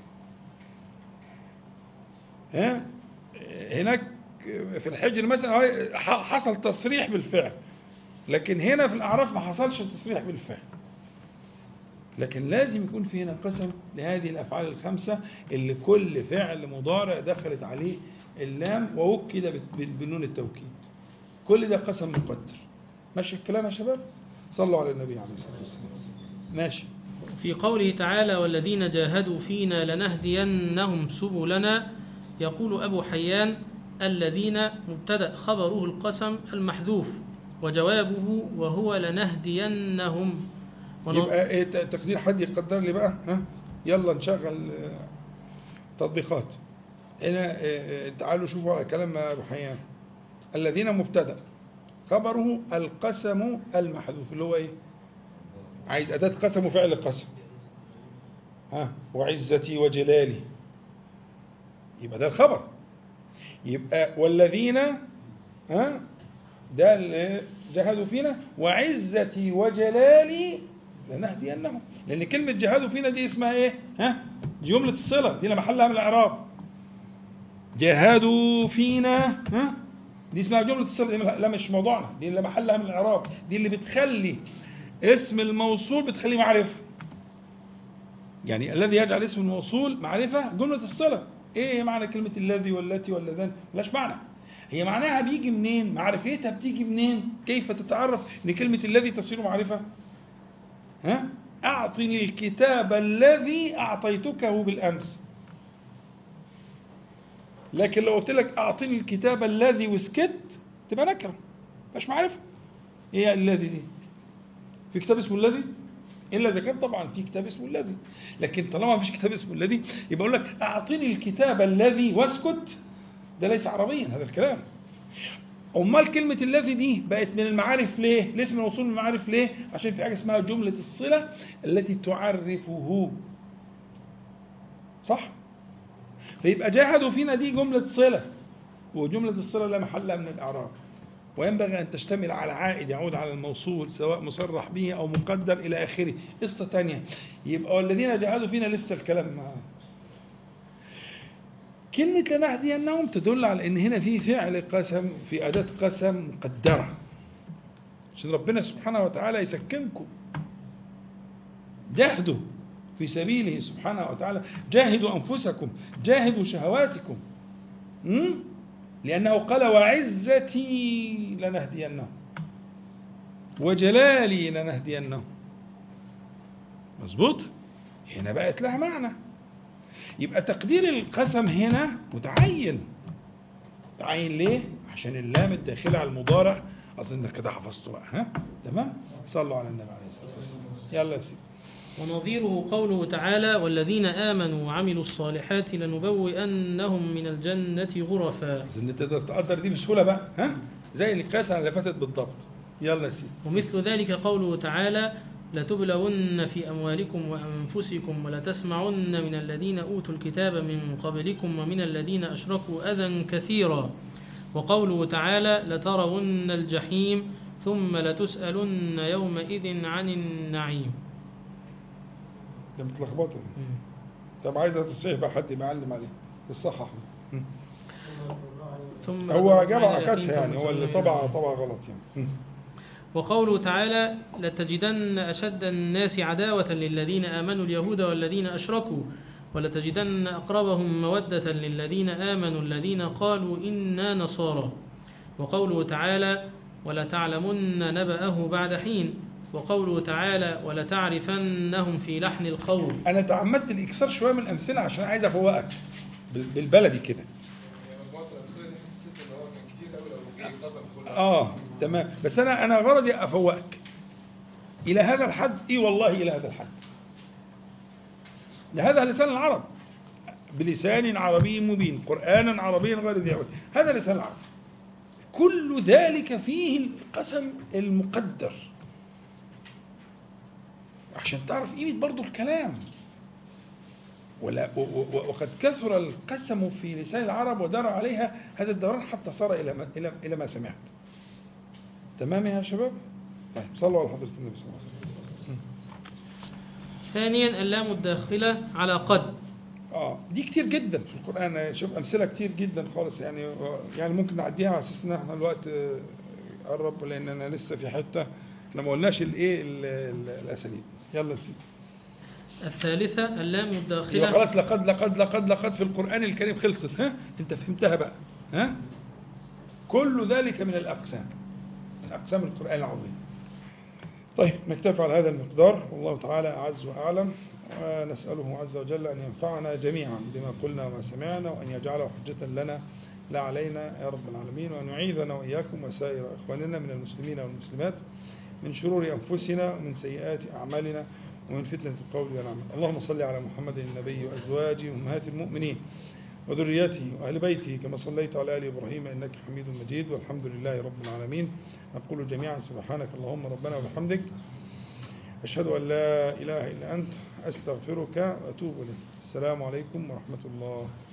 ها؟ هناك في الحجر مثلا حصل تصريح بالفعل، لكن هنا في الأعراف ما حصلش تصريح بالفعل، لكن لازم يكون في هنا قسم لهذه الأفعال الخمسة اللي كل فعل مضارع دخلت عليه اللام ووكد بالنون التوكيد. كل ده قسم مقدر. ماشي الكلام يا شباب؟ صلوا على النبي عليه الصلاة والسلام. ماشي. في قوله تعالى والذين جاهدوا فينا لنهدينهم سبلنا يقول أبو حيان الذين مبتدأ خبره القسم المحذوف وجوابه وهو لنهدينهم. يبقى ايه تقدير حد يقدر لي بقى؟ ها يلا نشغل تطبيقات هنا. تعالوا شوفوا على كلام ابو حيان. الذين مبتدا خبره القسم المحذوف اللي هو ايه؟ عايز اداه قسم وفعل قسم. ها وعزتي وجلالي يبقى ده الخبر. يبقى والذين ها ده اللي جاهدوا فينا وعزتي وجلالي لنهدينهم. لأن كلمة جهادوا فينا دي اسمها إيه؟ ها؟ جملة الصلة دي محلها من الإعراب. جهادوا فينا ها؟ دي اسمها جملة الصلة دي لا مش موضوعنا، دي اللي محلها من الإعراب، دي اللي بتخلي اسم الموصول بتخليه معرفة. يعني الذي يجعل اسم الموصول معرفة جملة الصلة. إيه معنى كلمة الذي والتي واللذان؟ ملاش معنى. هي معناها بيجي منين؟ معرفتها بتيجي منين؟ كيف تتعرف ان كلمة الذي تصير معرفة؟ ها؟ أعطني الكتاب الذي أعطيتكه بالأمس. لكن لو قلت لك أعطني الكتاب الذي وسكت تبقى نكرة مش معرفة. إيه الذي دي؟ في كتاب اسمه الذي؟ إلا إذا كان طبعا في كتاب اسمه الذي، لكن طالما ما فيش كتاب اسمه الذي يبقى أقول لك أعطني الكتاب الذي واسكت. ده ليس عربيا هذا الكلام. أمال كلمة الذي دي بقت من المعارف ليه؟ الاسم الموصول من المعارف ليه؟ عشان في حاجة اسمها جملة الصلة التي تعرفه. صح؟ فيبقى جاهدوا فينا دي جملة صلة، وجملة الصلة لا محل من الإعراب، وينبغي أن تشتمل على عائد يعود على الموصول سواء مصرح به أو مقدر إلى آخره. قصة تانية. يبقى والذين جاهدوا فينا لسه الكلام معاه. كلمة لنهدينهم تدل على ان هنا في فعل قسم في أداة قسم مقدرة عشان ربنا سبحانه وتعالى يسكنكم. جاهدوا في سبيله سبحانه وتعالى، جاهدوا أنفسكم، جاهدوا شهواتكم. م? لأنه قال وعزتي لنهدينهم وجلالي لنهدينهم. مظبوط؟ هنا بقت لها معنى. يبقى تقدير القسم هنا متعين. متعين ليه؟ عشان اللام الداخلة على المضارع أظن كده حفظته بقى. ها تمام. صلوا على النبي عليه الصلاة والسلام. يلا يا سيدي. ونظيره قوله تعالى والذين آمنوا وعملوا الصالحات لنبوئنهم من الجنة غرفا. أظن تقدر تقدر دي بسهولة بقى. ها زي اللي قاس على اللي فاتت بالضبط. يلا يا سيدي. ومثل ذلك قوله تعالى لتبلون في أموالكم وأنفسكم ولتسمعن من الذين أوتوا الكتاب من قبلكم ومن الذين أشركوا أذى كثيرا. وقوله تعالى لترون الجحيم ثم لتسألن يومئذ عن النعيم. ده متلخبطة. طب عايزة تصحيح بقى حد يعلم عليه الصحح. ثم هو جاب عكاشها يعني هو اللي طبع طبع غلط يعني. وقوله تعالى لتجدن أشد الناس عداوة للذين آمنوا اليهود والذين أشركوا ولتجدن أقربهم مودة للذين آمنوا الذين قالوا إنا نصارى. وقوله تعالى ولتعلمن نبأه بعد حين. وقوله تعالى ولتعرفنهم في لحن القول. أنا تعمدت الإكثار شوية من الأمثلة عشان عايز أفوقك بالبلدي كده. آه تمام. بس أنا أنا غرضي أفوقك إلى هذا الحد. إيه والله إلى هذا الحد. لهذا لسان العرب بلسان عربي مبين قرآنا عربيا غير ذي عوج. هذا لسان العرب. كل ذلك فيه القسم المقدر عشان تعرف قيمة برضو الكلام. ولا وقد كثر القسم في لسان العرب ودار عليها هذا الدوران حتى صار إلى ما, إلى إلى ما سمعت. تمام يا شباب؟ طيب صلوا على حضرة النبي صلى الله عليه وسلم. ثانيا اللام الداخلة على قد. اه دي كتير جدا في القرآن. شوف أمثلة كتير جدا خالص يعني يعني ممكن نعديها على أساس إن احنا الوقت قرب لأننا لسه في حتة احنا ما قلناش الإيه الأساليب. يلا سيدي. الثالثة اللام الداخلة. يبقى خلاص لقد لقد لقد لقد في القرآن الكريم خلصت. ها أنت فهمتها بقى. ها كل ذلك من الأقسام من أقسام القرآن العظيم. طيب نكتفي على هذا المقدار والله تعالى أعز وأعلم. ونسأله عز وجل أن ينفعنا جميعا بما قلنا وما سمعنا وأن يجعله حجة لنا لا علينا يا رب العالمين. وأن يعيذنا وإياكم وسائر إخواننا من المسلمين والمسلمات من شرور أنفسنا ومن سيئات أعمالنا ومن فتنة القول والعمل. اللهم صل على محمد النبي وأزواجه وأمهات المؤمنين وذريته وأهل بيته كما صليت على آل إبراهيم إنك حميد مجيد والحمد لله رب العالمين. نقول جميعا سبحانك اللهم ربنا وبحمدك أشهد أن لا إله إلا أنت أستغفرك وأتوب إليك. السلام عليكم ورحمة الله.